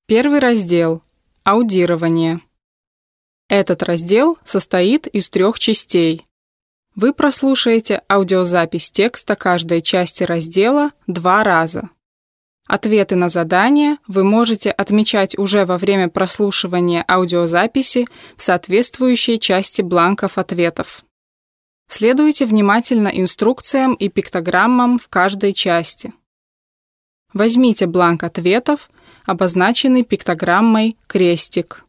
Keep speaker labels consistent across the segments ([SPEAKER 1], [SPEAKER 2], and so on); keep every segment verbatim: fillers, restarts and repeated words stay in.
[SPEAKER 1] Первый раздел – аудирование. Этот раздел состоит из трех частей. Вы прослушаете аудиозапись текста каждой части раздела два раза. Ответы на задания вы можете отмечать уже во время прослушивания аудиозаписи в соответствующей части бланков ответов. Следуйте внимательно инструкциям и пиктограммам в каждой части. Возьмите бланк ответов, обозначенный пиктограммой «крестик».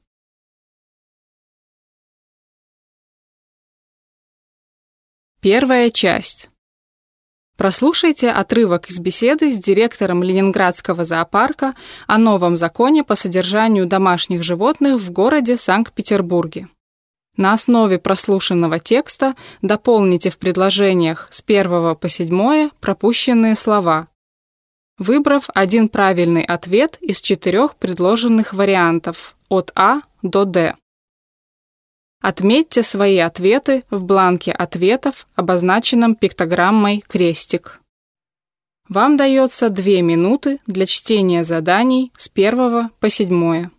[SPEAKER 1] Первая часть. Прослушайте отрывок из беседы с директором Ленинградского зоопарка о новом законе по содержанию домашних животных в городе Санкт-Петербурге. На основе прослушанного текста дополните в предложениях с первого по седьмое пропущенные слова, выбрав один правильный ответ из четырех предложенных вариантов от А до Д. Отметьте свои ответы в бланке ответов, обозначенном пиктограммой «крестик». Вам дается две минуты для чтения заданий с первого по седьмое.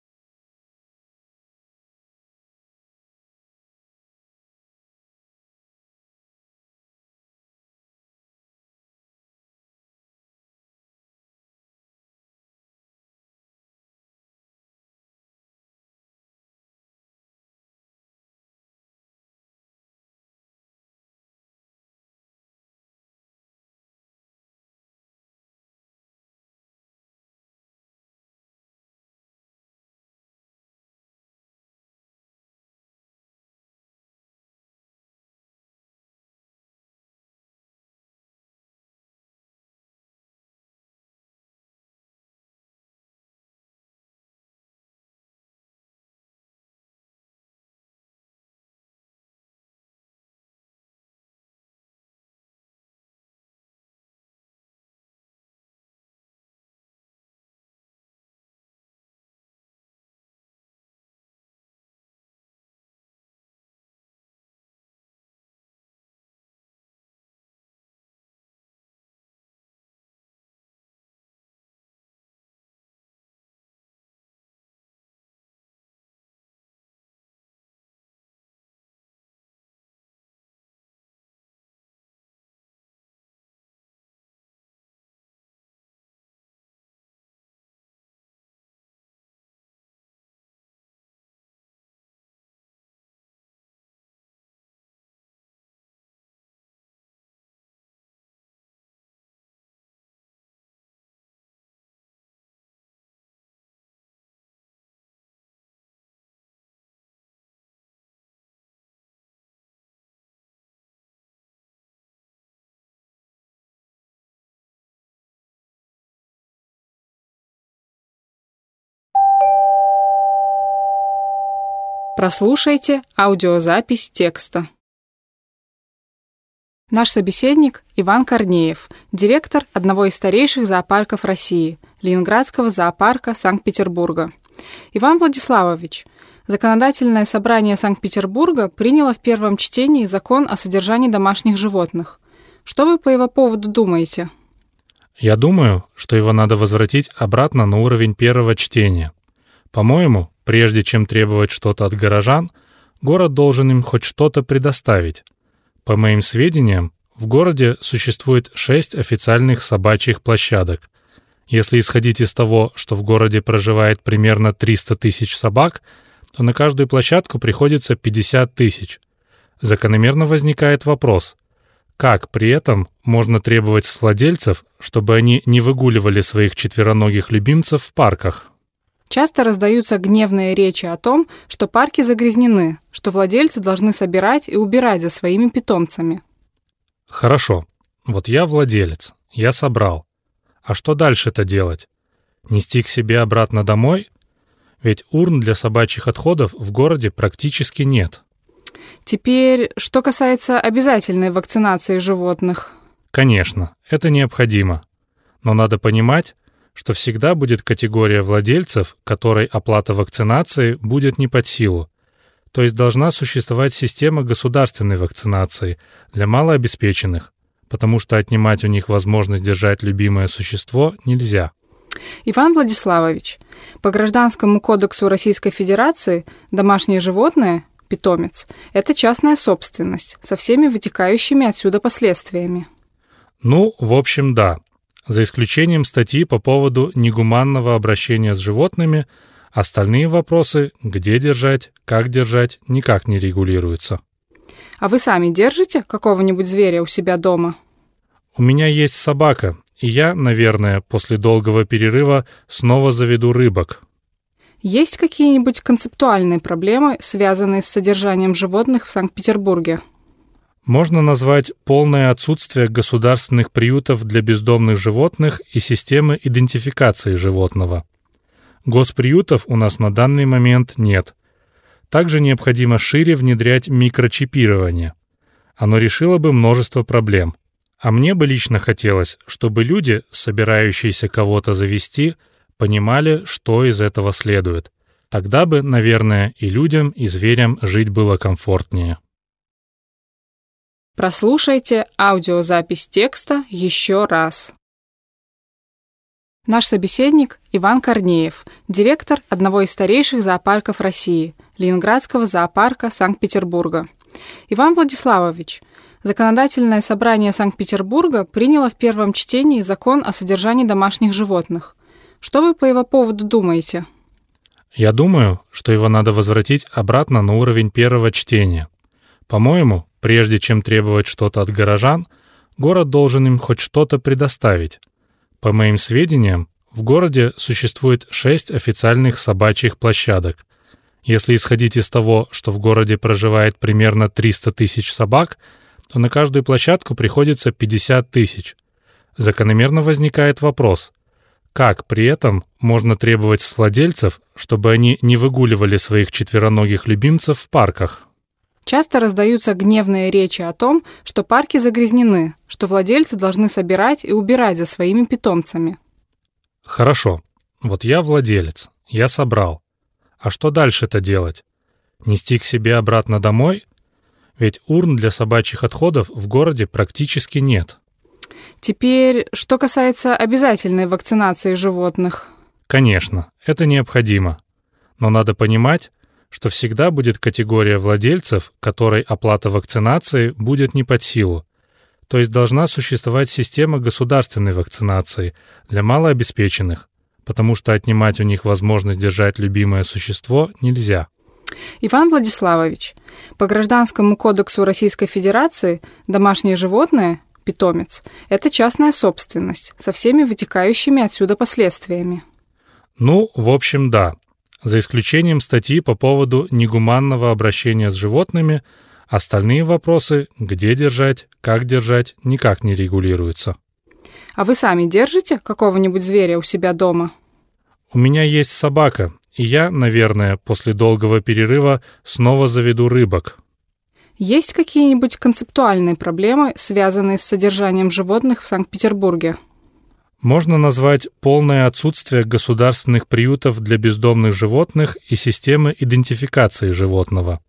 [SPEAKER 1] Прослушайте аудиозапись текста. Наш собеседник Иван Корнеев, директор одного из старейших зоопарков России, Ленинградского зоопарка Санкт-Петербурга. Иван Владиславович, Законодательное собрание Санкт-Петербурга приняло в первом чтении закон о содержании домашних животных. Что вы по его поводу думаете?
[SPEAKER 2] Я думаю, что его надо возвратить обратно на уровень первого чтения. По-моему, прежде чем требовать что-то от горожан, город должен им хоть что-то предоставить. По моим сведениям, в городе существует шесть официальных собачьих площадок. Если исходить из того, что в городе проживает примерно триста тысяч собак, то на каждую площадку приходится пятьдесят тысяч. Закономерно возникает вопрос, как при этом можно требовать с владельцев, чтобы они не выгуливали своих четвероногих любимцев в парках?
[SPEAKER 1] Часто раздаются гневные речи о том, что парки загрязнены, что владельцы должны собирать и убирать за своими питомцами.
[SPEAKER 2] Хорошо. Вот я владелец. Я собрал. А что дальше-то делать? Нести к себе обратно домой? Ведь урн для собачьих отходов в городе практически нет.
[SPEAKER 1] Теперь, что касается обязательной вакцинации животных.
[SPEAKER 2] Конечно, это необходимо. Но надо понимать, что всегда будет категория владельцев, которой оплата вакцинации будет не под силу. То есть должна существовать система государственной вакцинации для малообеспеченных, потому что отнимать у них возможность держать любимое существо нельзя.
[SPEAKER 1] Иван Владиславович, по Гражданскому кодексу Российской Федерации домашние животные, питомец, это частная собственность со всеми вытекающими отсюда последствиями.
[SPEAKER 2] Ну, в общем, да. За исключением статьи по поводу негуманного обращения с животными, остальные вопросы, где держать, как держать, никак не регулируются.
[SPEAKER 1] А вы сами держите какого-нибудь зверя у себя дома?
[SPEAKER 2] У меня есть собака, и я, наверное, после долгого перерыва снова заведу рыбок.
[SPEAKER 1] Есть какие-нибудь концептуальные проблемы, связанные с содержанием животных в Санкт-Петербурге?
[SPEAKER 2] Можно назвать полное отсутствие государственных приютов для бездомных животных и системы идентификации животного. Госприютов у нас на данный момент нет. Также необходимо шире внедрять микрочипирование. Оно решило бы множество проблем. А мне бы лично хотелось, чтобы люди, собирающиеся кого-то завести, понимали, что из этого следует. Тогда бы, наверное, и людям, и зверям жить было комфортнее.
[SPEAKER 1] Прослушайте аудиозапись текста еще раз. Наш собеседник Иван Корнеев, директор одного из старейших зоопарков России, Ленинградского зоопарка Санкт-Петербурга. Иван Владиславович, Законодательное собрание Санкт-Петербурга приняло в первом чтении закон о содержании домашних животных. Что вы по его поводу думаете?
[SPEAKER 2] Я думаю, что его надо возвратить обратно на уровень первого чтения. По-моему, прежде чем требовать что-то от горожан, город должен им хоть что-то предоставить. По моим сведениям, в городе существует шесть официальных собачьих площадок. Если исходить из того, что в городе проживает примерно триста тысяч собак, то на каждую площадку приходится пятьдесят тысяч. Закономерно возникает вопрос, как при этом можно требовать с владельцев, чтобы они не выгуливали своих четвероногих любимцев в парках?
[SPEAKER 1] Часто раздаются гневные речи о том, что парки загрязнены, что владельцы должны собирать и убирать за своими питомцами.
[SPEAKER 2] Хорошо, вот я владелец, я собрал. А что дальше-то делать? Нести к себе обратно домой? Ведь урн для собачьих отходов в городе практически нет.
[SPEAKER 1] Теперь, что касается обязательной вакцинации животных.
[SPEAKER 2] Конечно, это необходимо. Но надо понимать, что всегда будет категория владельцев, которой оплата вакцинации будет не под силу. То есть должна существовать система государственной вакцинации для малообеспеченных, потому что отнимать у них возможность держать любимое существо нельзя.
[SPEAKER 1] Иван Владиславович, по Гражданскому кодексу Российской Федерации домашние животные, питомец, это частная собственность со всеми вытекающими отсюда последствиями.
[SPEAKER 2] Ну, в общем, да. За исключением статьи по поводу негуманного обращения с животными, остальные вопросы, где держать, как держать, никак не регулируются.
[SPEAKER 1] А вы сами держите какого-нибудь зверя у себя дома?
[SPEAKER 2] У меня есть собака, и я, наверное, после долгого перерыва снова заведу рыбок.
[SPEAKER 1] Есть какие-нибудь концептуальные проблемы, связанные с содержанием животных в Санкт-Петербурге?
[SPEAKER 2] Можно назвать полное отсутствие государственных приютов для бездомных животных и системы идентификации животного.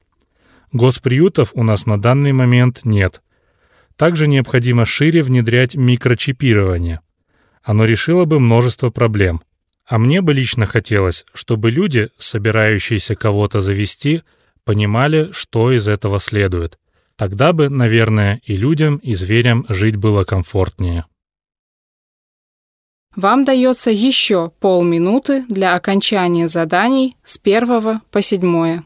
[SPEAKER 2] Госприютов у нас на данный момент нет. Также необходимо шире внедрять микрочипирование. Оно решило бы множество проблем. А мне бы лично хотелось, чтобы люди, собирающиеся кого-то завести, понимали, что из этого следует. Тогда бы, наверное, и людям, и зверям жить было комфортнее.
[SPEAKER 1] Вам дается еще полминуты для окончания заданий с первого по седьмое.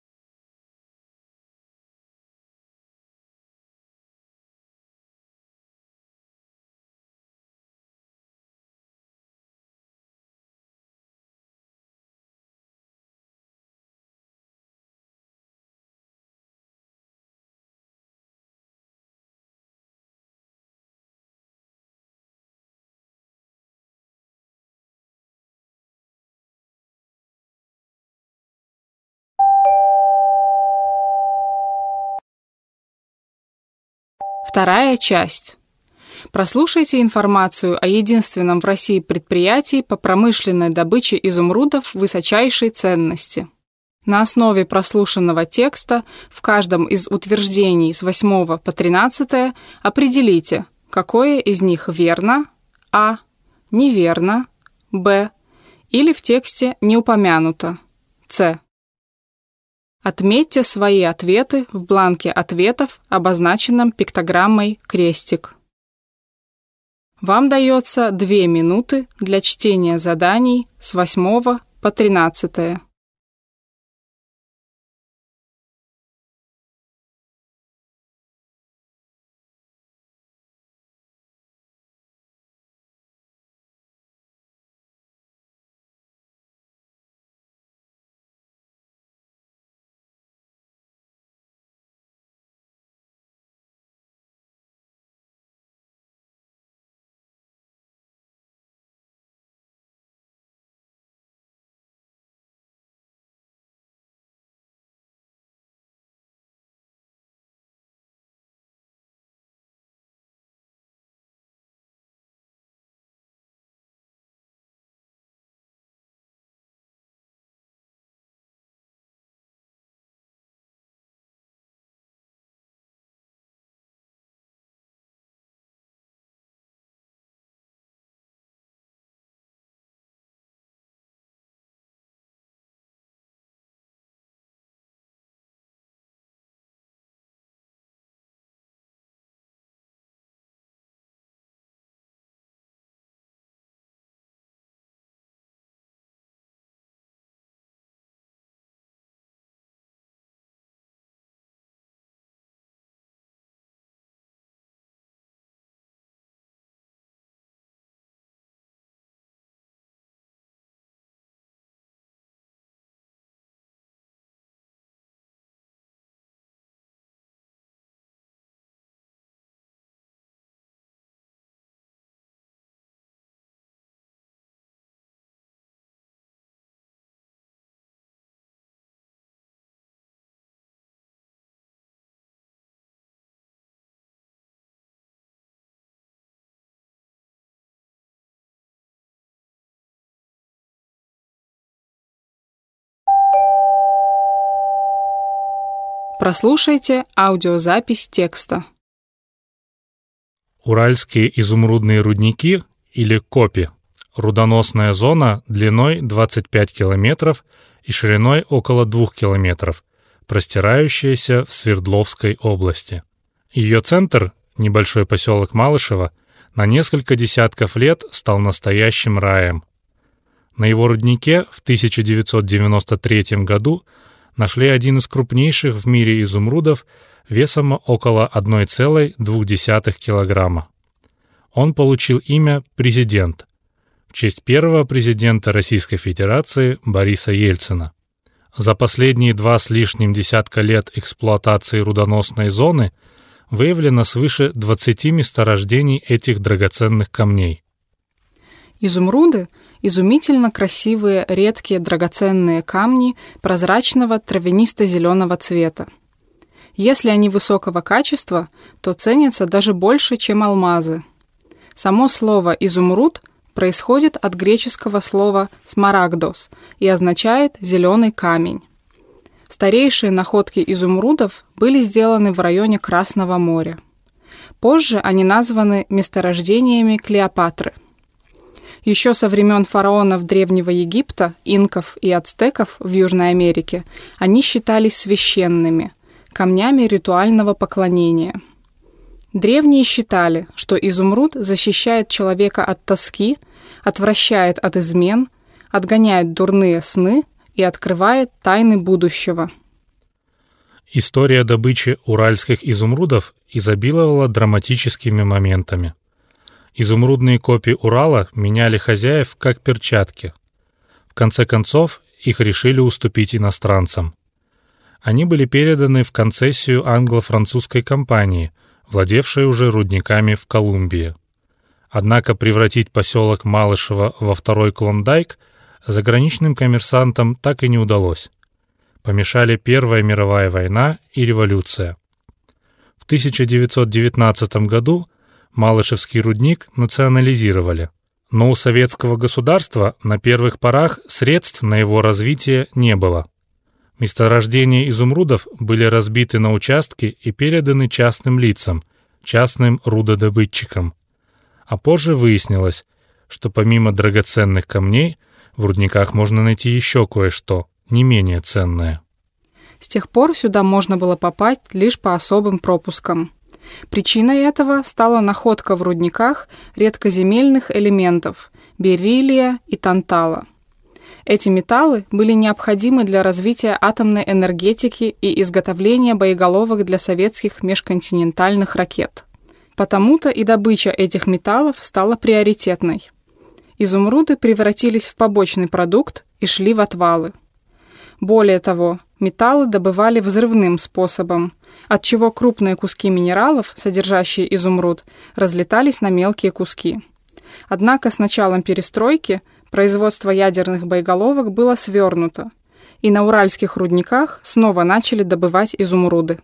[SPEAKER 1] Вторая часть. Прослушайте информацию о единственном в России предприятии по промышленной добыче изумрудов высочайшей ценности. На основе прослушанного текста в каждом из утверждений с восьмого по тринадцатое определите, какое из них верно, а. неверно, Б. Или в тексте не упомянуто С. Отметьте свои ответы в бланке ответов, обозначенном пиктограммой крестик. Вам дается две минуты для чтения заданий с восьмого по тринадцатое. Прослушайте аудиозапись текста.
[SPEAKER 2] Уральские изумрудные рудники, или копи, рудоносная зона длиной двадцать пять километров и шириной около двух километров, простирающаяся в Свердловской области. Ее центр, небольшой поселок Малышево, на несколько десятков лет стал настоящим раем. На его руднике в тысяча девятьсот девяносто третьем году нашли один из крупнейших в мире изумрудов весом около одна целая две десятых килограмма. Он получил имя «Президент» в честь первого президента Российской Федерации Бориса Ельцина. За последние два с лишним десятка лет эксплуатации рудоносной зоны выявлено свыше двадцати месторождений этих драгоценных камней.
[SPEAKER 1] Изумруды – изумительно красивые редкие драгоценные камни прозрачного травянисто-зеленого цвета. Если они высокого качества, то ценятся даже больше, чем алмазы. Само слово «изумруд» происходит от греческого слова «смарагдос» и означает «зеленый камень». Старейшие находки изумрудов были сделаны в районе Красного моря. Позже они названы месторождениями Клеопатры. Еще со времен фараонов Древнего Египта, инков и ацтеков в Южной Америке они считались священными, камнями ритуального поклонения. Древние считали, что изумруд защищает человека от тоски, отвращает от измен, отгоняет дурные сны и открывает тайны будущего.
[SPEAKER 2] История добычи уральских изумрудов изобиловала драматическими моментами. Изумрудные копии Урала меняли хозяев как перчатки. В конце концов, их решили уступить иностранцам. Они были переданы в концессию англо-французской компании, владевшей уже рудниками в Колумбии. Однако превратить поселок Малышево во второй Клондайк заграничным коммерсантам так и не удалось. Помешали Первая мировая война и революция. В тысяча девятьсот девятнадцатом году Малышевский рудник национализировали, но у советского государства на первых порах средств на его развитие не было. Месторождения изумрудов были разбиты на участки и переданы частным лицам, частным рудодобытчикам. А позже выяснилось, что помимо драгоценных камней в рудниках можно найти еще кое-что, не менее ценное.
[SPEAKER 1] С тех пор сюда можно было попасть лишь по особым пропускам. Причиной этого стала находка в рудниках редкоземельных элементов – бериллия и тантала. Эти металлы были необходимы для развития атомной энергетики и изготовления боеголовок для советских межконтинентальных ракет. Потому-то и добыча этих металлов стала приоритетной. Изумруды превратились в побочный продукт и шли в отвалы. Более того, металлы добывали взрывным способом, отчего крупные куски минералов, содержащие изумруд, разлетались на мелкие куски. Однако с началом перестройки производство ядерных боеголовок было свернуто, и на уральских рудниках снова начали добывать изумруды.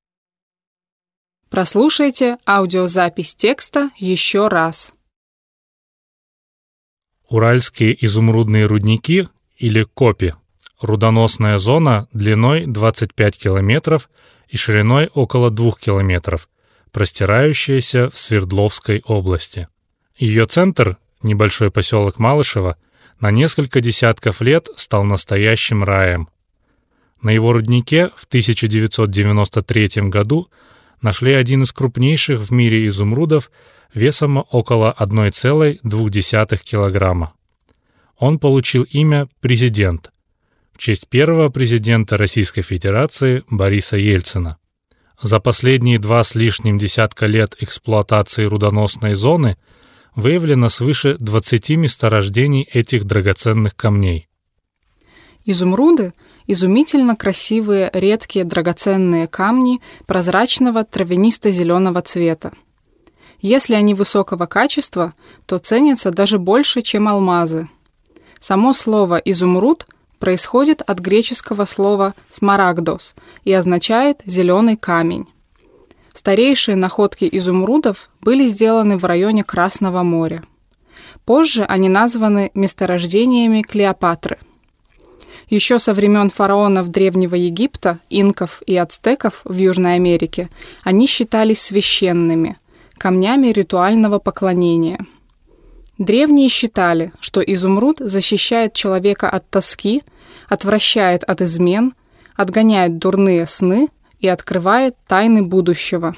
[SPEAKER 1] Прослушайте аудиозапись текста еще раз.
[SPEAKER 2] Уральские изумрудные рудники, или копи, рудоносная зона длиной двадцать пять километров и шириной около двух километров, простирающаяся в Свердловской области. Ее центр, небольшой поселок Малышево, на несколько десятков лет стал настоящим раем. На его руднике в тысяча девятьсот девяносто третьем году нашли один из крупнейших в мире изумрудов весом около одна целая две десятых килограмма. Он получил имя «Президент» в честь первого президента Российской Федерации Бориса Ельцина. За последние два с лишним десятка лет эксплуатации рудоносной зоны выявлено свыше двадцати месторождений этих драгоценных камней.
[SPEAKER 1] Изумруды – изумительно красивые, редкие драгоценные камни прозрачного травянисто-зеленого цвета. Если они высокого качества, то ценятся даже больше, чем алмазы. Само слово «изумруд» происходит от греческого слова «смарагдос» и означает «зеленый камень». Старейшие находки изумрудов были сделаны в районе Красного моря. Позже они названы месторождениями Клеопатры. Еще со времен фараонов Древнего Египта, инков и ацтеков в Южной Америке они считались священными, камнями ритуального поклонения. Древние считали, что изумруд защищает человека от тоски, отвращает от измен, отгоняет дурные сны и открывает тайны будущего.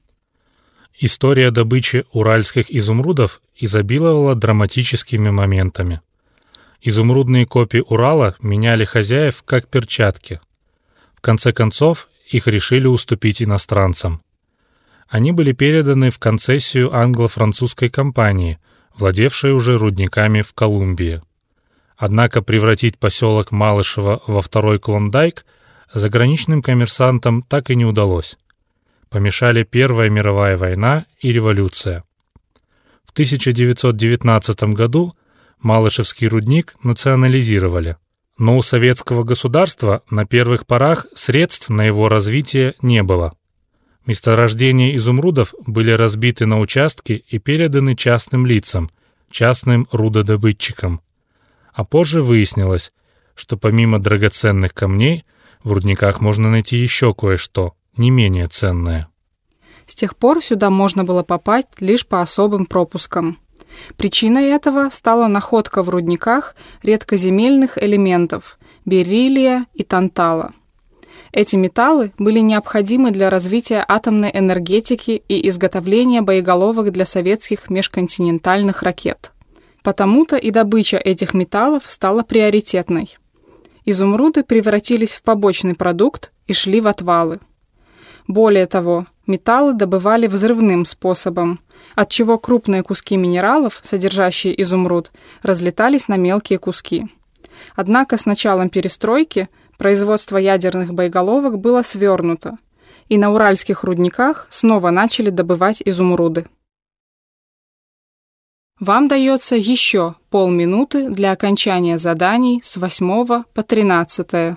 [SPEAKER 2] История добычи уральских изумрудов изобиловала драматическими моментами. Изумрудные копии Урала меняли хозяев как перчатки. В конце концов, их решили уступить иностранцам. Они были переданы в концессию англо-французской компании, владевшей уже рудниками в Колумбии. Однако превратить поселок Малышево во второй Клондайк заграничным коммерсантам так и не удалось. Помешали Первая мировая война и революция. В тысяча девятьсот девятнадцатом году Малышевский рудник национализировали, но у советского государства на первых порах средств на его развитие не было. Месторождения изумрудов были разбиты на участки и переданы частным лицам, частным рудодобытчикам. А позже выяснилось, что помимо драгоценных камней в рудниках можно найти еще кое-что, не менее ценное.
[SPEAKER 1] С тех пор сюда можно было попасть лишь по особым пропускам. Причиной этого стала находка в рудниках редкоземельных элементов – бериллия и тантала. Эти металлы были необходимы для развития атомной энергетики и изготовления боеголовок для советских межконтинентальных ракет. Потому-то и добыча этих металлов стала приоритетной. Изумруды превратились в побочный продукт и шли в отвалы. Более того, металлы добывали взрывным способом, отчего крупные куски минералов, содержащие изумруд, разлетались на мелкие куски. Однако с началом перестройки производство ядерных боеголовок было свернуто, и на уральских рудниках снова начали добывать изумруды. Вам дается еще полминуты для окончания заданий с восьмого по тринадцатое.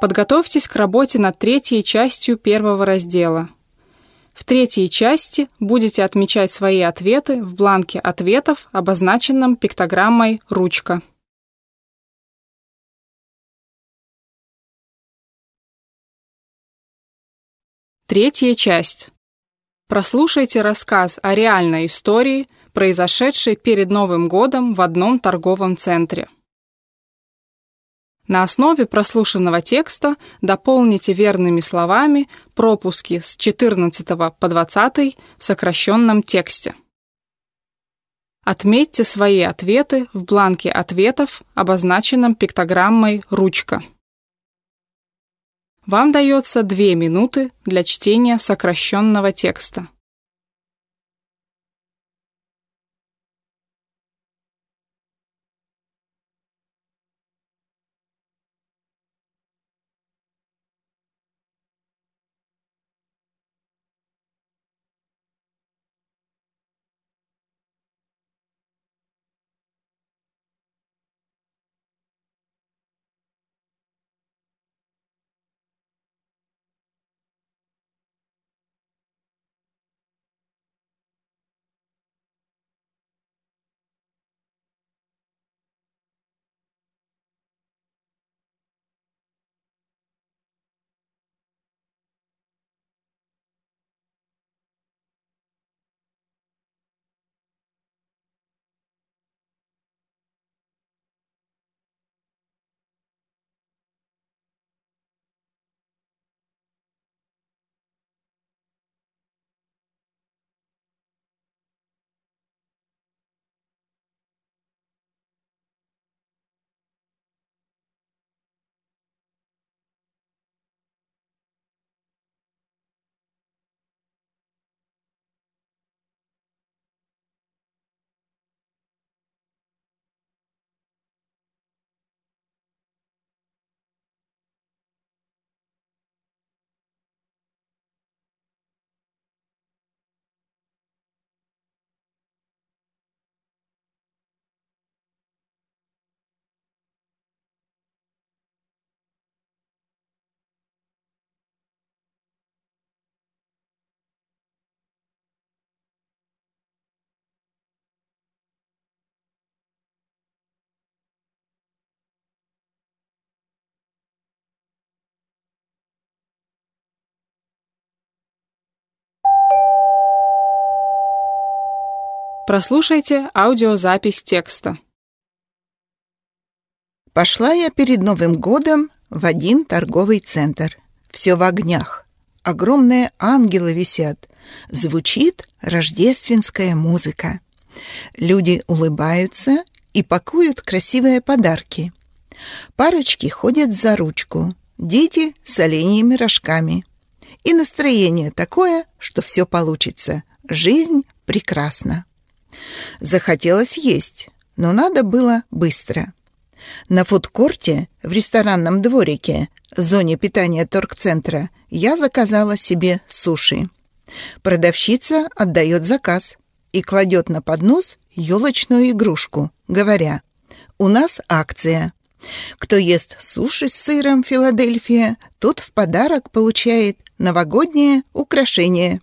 [SPEAKER 1] Подготовьтесь к работе над третьей частью первого раздела. В третьей части будете отмечать свои ответы в бланке ответов, обозначенном пиктограммой «Ручка». Третья часть. Прослушайте рассказ о реальной истории, произошедшей перед Новым годом в одном торговом центре. На основе прослушанного текста дополните верными словами пропуски с четырнадцатого по двадцатый в сокращенном тексте. Отметьте свои ответы в бланке ответов, обозначенном пиктограммой «Ручка». Вам дается две минуты для чтения сокращенного текста. Прослушайте аудиозапись текста.
[SPEAKER 3] Пошла я перед Новым годом в один торговый центр. Все в огнях. Огромные ангелы висят. Звучит рождественская музыка. Люди улыбаются и пакуют красивые подарки. Парочки ходят за ручку. Дети с оленьими рожками. И настроение такое, что все получится. Жизнь прекрасна. Захотелось есть, но надо было быстро. На фудкорте в ресторанном дворике, зоне питания торгцентра, я заказала себе суши. Продавщица отдает заказ и кладет на поднос елочную игрушку, говоря: «У нас акция. Кто ест суши с сыром Филадельфия, тот в подарок получает новогоднее украшение».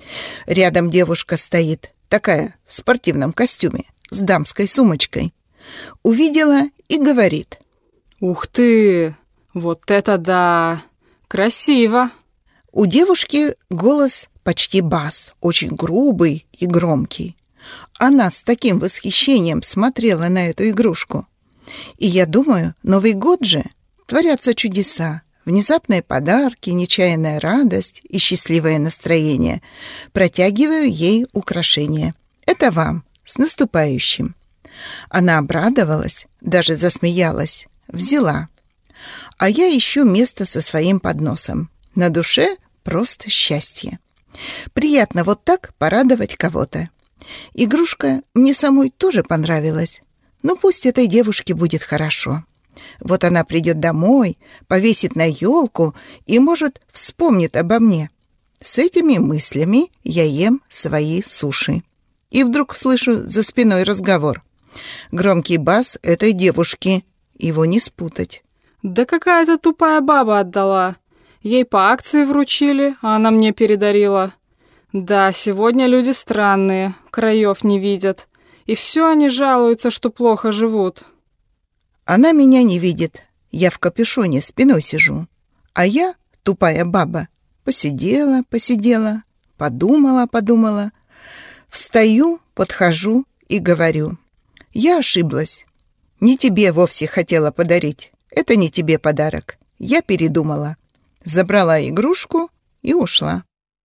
[SPEAKER 3] Рядом девушка стоит, такая в спортивном костюме, с дамской сумочкой. Увидела и говорит:
[SPEAKER 1] «Ух ты! Вот это да! Красиво!»
[SPEAKER 3] У девушки голос почти бас, очень грубый и громкий. Она с таким восхищением смотрела на эту игрушку. И я думаю, Новый год же, творятся чудеса. Внезапные подарки, нечаянная радость и счастливое настроение. Протягиваю ей украшение. Это вам, с наступающим. Она обрадовалась, даже засмеялась, взяла. А я ищу место со своим подносом. На душе просто счастье. Приятно вот так порадовать кого-то. Игрушка мне самой тоже понравилась. Ну пусть этой девушке будет хорошо. Вот она придет домой, повесит на елку и, может, вспомнит обо мне. С этими мыслями я ем свои суши. И вдруг слышу за спиной разговор. Громкий бас этой девушки. Его не спутать.
[SPEAKER 1] Да какая-то тупая баба отдала. Ей по акции вручили, а она мне передарила. Да, сегодня люди странные, краев не видят. И все они жалуются, что плохо живут.
[SPEAKER 3] Она меня не видит. Я в капюшоне спиной сижу. А я, тупая баба, посидела, посидела, подумала, подумала. Встаю, подхожу и говорю: я ошиблась. Не тебе вовсе хотела подарить. Это не тебе подарок. Я передумала. Забрала игрушку и ушла.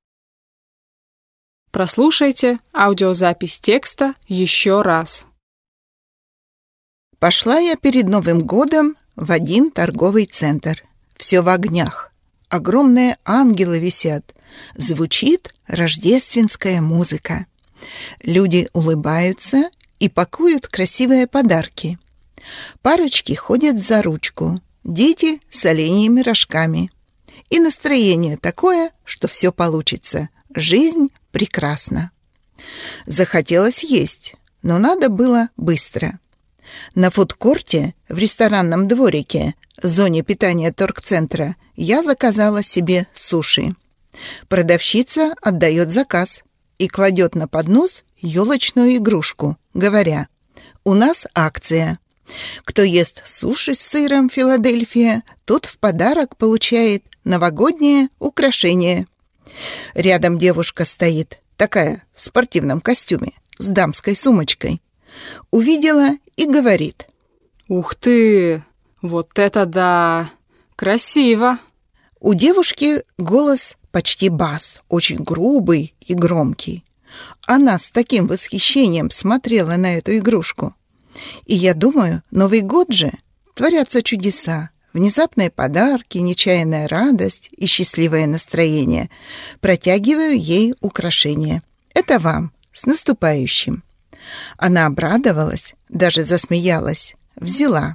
[SPEAKER 1] Прослушайте аудиозапись текста еще раз.
[SPEAKER 3] Пошла я перед Новым годом в один торговый центр. Все в огнях. Огромные ангелы висят. Звучит рождественская музыка. Люди улыбаются и пакуют красивые подарки. Парочки ходят за ручку, дети с оленьими рожками. И настроение такое, что все получится. Жизнь прекрасна. Захотелось есть, но надо было быстро. На фудкорте в ресторанном дворике, зоне питания торгцентра, я заказала себе суши. Продавщица отдает заказ и кладет на поднос елочную игрушку, говоря: у нас акция. Кто ест суши с сыром Филадельфия, тот в подарок получает новогоднее украшение. Рядом девушка стоит, такая в спортивном костюме, с дамской сумочкой. Увидела и говорит:
[SPEAKER 1] Ух ты! Вот это да! Красиво!
[SPEAKER 3] У девушки голос почти бас, очень грубый и громкий. Она с таким восхищением смотрела на эту игрушку. И я думаю, Новый год же, творятся чудеса, внезапные подарки, нечаянная радость и счастливое настроение. Протягиваю ей украшение. Это вам, с наступающим. Она обрадовалась, даже засмеялась, взяла.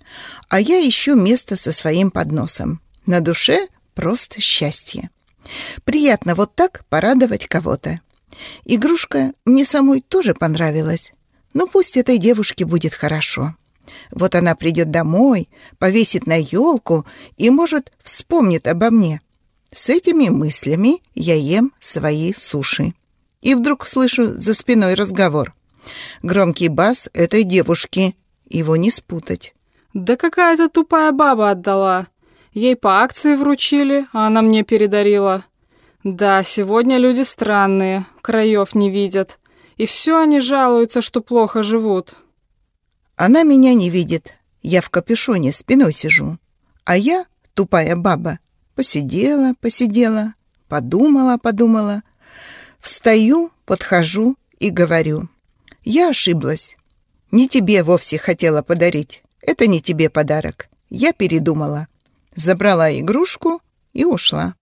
[SPEAKER 3] А я ищу место со своим подносом. На душе просто счастье. Приятно вот так порадовать кого-то. Игрушка мне самой тоже понравилась. Ну, пусть этой девушке будет хорошо. Вот она придет домой, повесит на елку и, может, вспомнит обо мне. С этими мыслями я ем свои суши. И вдруг слышу за спиной разговор. Громкий бас этой девушки. Его не спутать.
[SPEAKER 1] Да какая-то тупая баба отдала. Ей по акции вручили, а она мне передарила. Да, сегодня люди странные, краев не видят. И все они жалуются, что плохо живут.
[SPEAKER 3] Она меня не видит. Я в капюшоне спиной сижу. А я, тупая баба, посидела, посидела, подумала, подумала. Встаю, подхожу и говорю: я ошиблась. Не тебе вовсе хотела подарить. Это не тебе подарок. Я передумала. Забрала игрушку и ушла.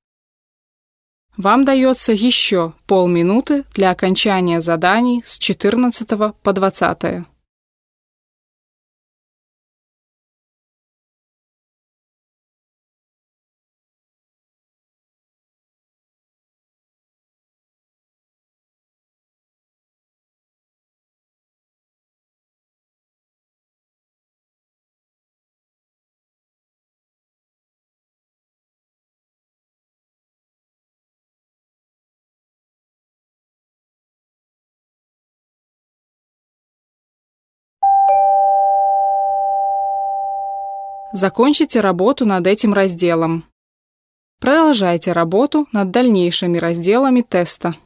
[SPEAKER 1] Вам дается еще полминуты для окончания заданий с четырнадцатого по двадцатое. Закончите работу над этим разделом. Продолжайте работу над дальнейшими разделами теста.